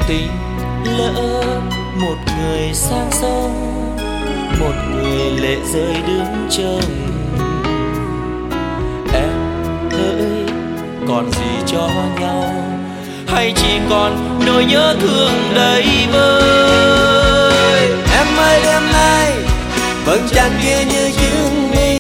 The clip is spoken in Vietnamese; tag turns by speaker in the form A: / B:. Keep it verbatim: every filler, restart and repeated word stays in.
A: Tình lỡ một người sang sông, một người lệ rơi đứng trông. Em hỡi còn gì cho nhau, hay chỉ còn nỗi nhớ thương đầy vơi.
B: Em ơi đêm nay vầng trăng kia như